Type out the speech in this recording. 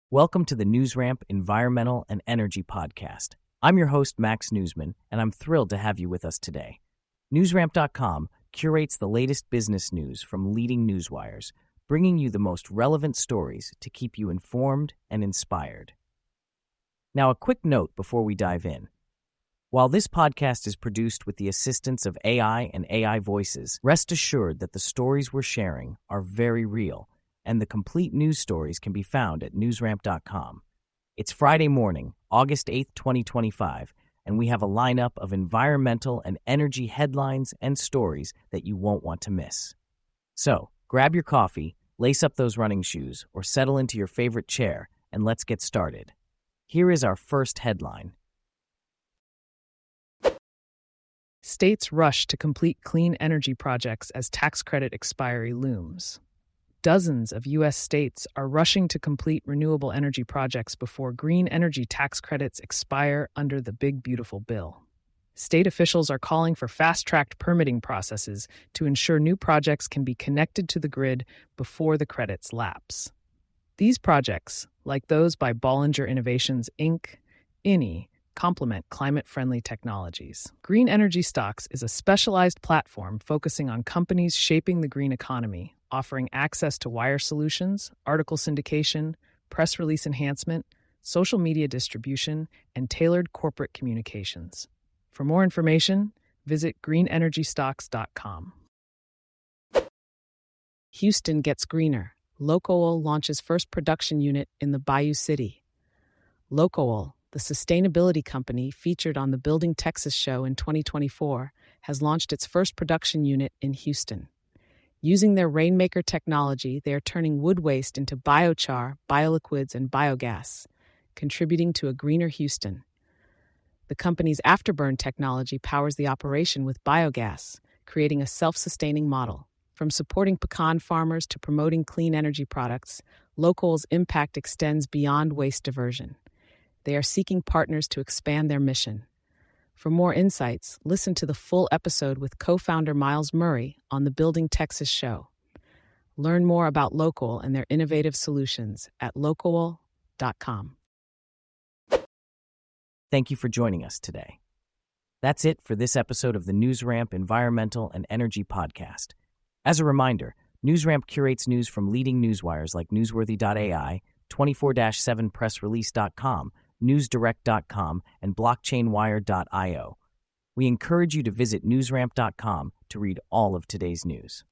Welcome to the NewsRamp Environmental and Energy Podcast. I'm your host, Max Newsman, and I'm thrilled to have you with us today. NewsRamp.com curates the latest business news from leading newswires, bringing you the most relevant stories to keep you informed and inspired. Now, a quick note before we dive in. While this podcast is produced with the assistance of AI and AI voices, rest assured that the stories we're sharing are very real, and the complete news stories can be found at newsramp.com. It's Friday morning, August 8th, 2025, and we have a lineup of environmental and energy headlines and stories that you won't want to miss. So, grab your coffee, lace up those running shoes, or settle into your favorite chair, and let's get started. Here is our first headline. States rush to complete clean energy projects as tax credit expiry looms. Dozens of U.S. states are rushing to complete renewable energy projects before green energy tax credits expire under the Big Beautiful Bill. State officials are calling for fast-tracked permitting processes to ensure new projects can be connected to the grid before the credits lapse. These projects, like those by Bollinger Innovations, Inc., INI, complement climate-friendly technologies. Green Energy Stocks is a specialized platform focusing on companies shaping the green economy, offering access to wire solutions, article syndication, press release enhancement, social media distribution, and tailored corporate communications. For more information, visit greenenergystocks.com. Houston gets greener. Locoal launches first production unit in the Bayou City. Locoal, the sustainability company featured on the Building Texas show in 2024, has launched its first production unit in Houston. Using their Rainmaker technology, they are turning wood waste into biochar, bioliquids, and biogas, contributing to a greener Houston. The company's Afterburn technology powers the operation with biogas, creating a self-sustaining model. From supporting pecan farmers to promoting clean energy products, Locoal's impact extends beyond waste diversion. They are seeking partners to expand their mission. For more insights, listen to the full episode with co-founder Miles Murray on the Building Texas show. Learn more about Locoal and their innovative solutions at locoal.com. Thank you for joining us today. That's it for this episode of the NewsRamp Environmental and Energy Podcast. As a reminder, NewsRamp curates news from leading newswires like Newsworthy.ai, 24/7pressrelease.com, newsdirect.com, and blockchainwire.io. We encourage you to visit newsramp.com to read all of today's news.